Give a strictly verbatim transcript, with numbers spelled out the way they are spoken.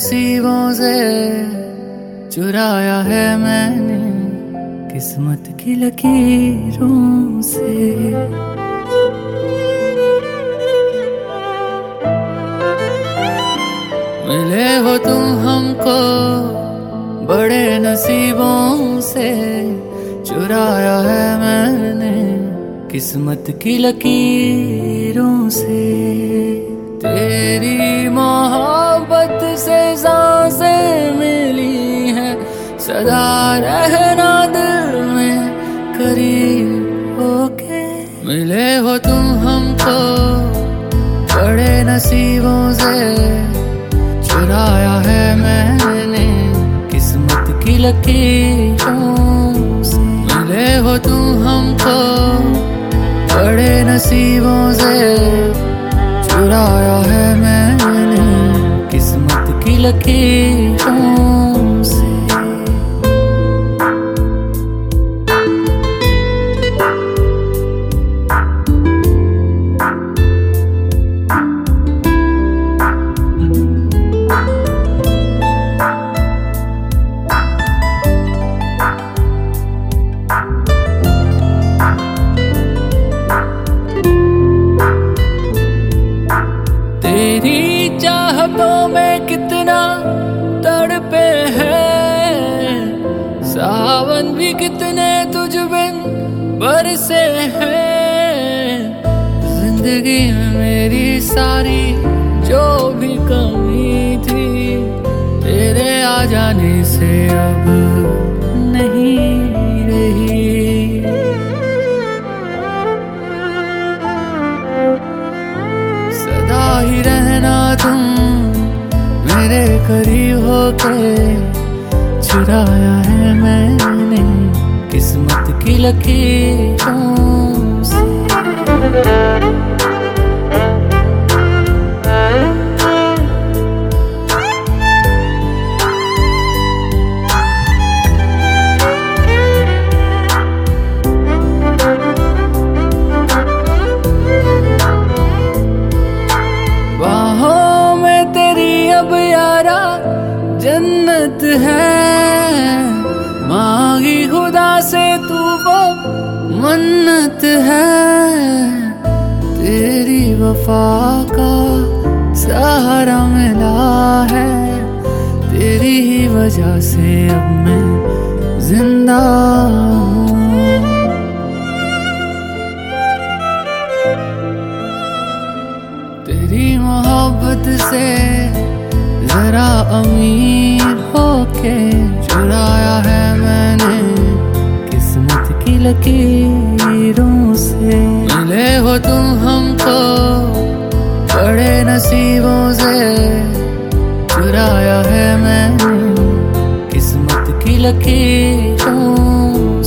नसीबों से चुराया है मैंने किस्मत की लकीरों से। मिले हो तुम हमको बड़े नसीबों से, चुराया है मैंने किस्मत की लकीरों से। तेरी मोहब्बत से सांसें मिली हैं, सदा रहना दिल में करीब होके। मिले हो तुम हमको बड़े नसीबों से, चुराया है मैंने किस्मत की लकीरों से। मिले हो तुम हमको बड़े नसीबों से, चुराया है मैंने किस्मत की लकीरों से। तेरी चाहतों में कितना तड़पे हैं, सावन भी कितने तुझ बिन बरसे हैं। जिंदगी में मेरी सारी जो भी कमी थी, तेरे आ जाने से अब नहीं रही। सदा ही रहना तुम मेरे करीब होके, चुराया है मैंने किस्मत की लकीरों से। बाहों में तेरी अब यारा जन्नत है, मांगी खुदा से तू वो मन्नत है। तेरी वफा का सहारा मिला है, तेरी ही वजह से अब मैं जिंदा हूँ। तेरी मोहब्बत से जरा अमीर होके, चुराया है मैंने किस्मत की लकीरों से। मिले हो तुम हमको बड़े नसीबों से, चुराया है मैंने किस्मत की लकीरों